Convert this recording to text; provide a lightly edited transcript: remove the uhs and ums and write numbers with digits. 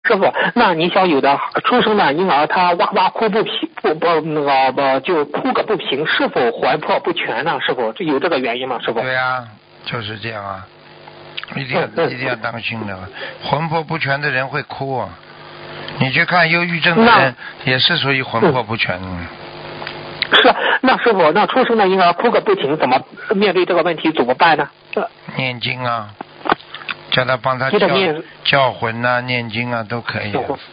师傅，那你想有的出生的婴儿他哇哇哭不平就哭个不停，是否魂魄不全呢？师傅，有这个原因吗？师傅？ 对啊，就是这样啊，一定要当心的，魂魄不全的人会哭啊。你去看忧郁症的人也是属于魂魄不全的。 是，那师傅，那出生的婴儿哭个不停，怎么面对这个问题怎么办呢？ 念经啊，叫他帮他叫魂啊，念经啊都可以。